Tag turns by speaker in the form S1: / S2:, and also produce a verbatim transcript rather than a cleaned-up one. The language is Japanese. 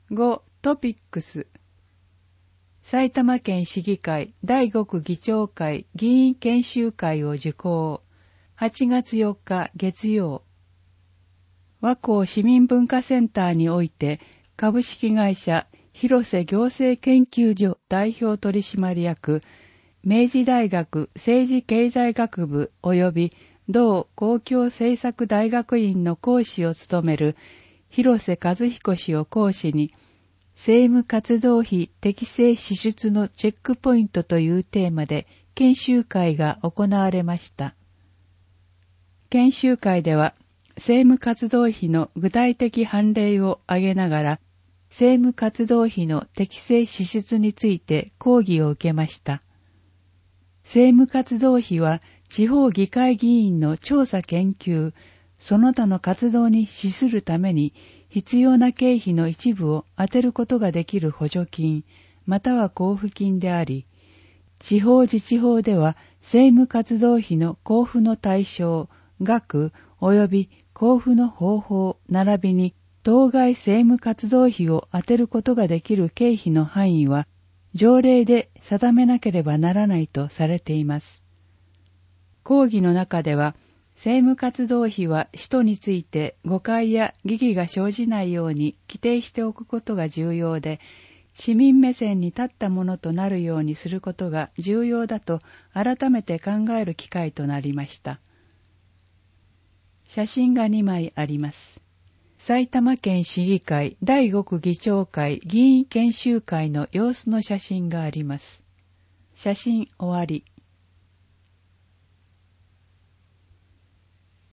S1: ご. トピックス。埼玉県市議会だいご区議長会議員研修会を受講。はちがつよっか月曜。和光市民文化センターにおいて株式会社広瀬行政研究所代表取締役、明治大学政治経済学部及び同公共政策大学院の講師を務める広瀬和彦氏を講師に、政務活動費適正支出のチェックポイントというテーマで研修会が行われました。研修会では、政務活動費の具体的範例を挙げながら、政務活動費の適正支出について講義を受けました。政務活動費は地方議会議員の調査研究、その他の活動に資するために必要な経費の一部を充てることができる補助金、または交付金であり、地方自治法では政務活動費の交付の対象、額及び交付の方法並びに当該政務活動費を充てることができる経費の範囲は条例で定めなければならないとされています。講義の中では、政務活動費は使途について誤解や疑義が生じないように規定しておくことが重要で、市民目線に立ったものとなるようにすることが重要だと改めて考える機会となりました。写真がにまいあります。埼玉県市議会だいご区議長会議員研修会の様子の写真があります。写真終わり。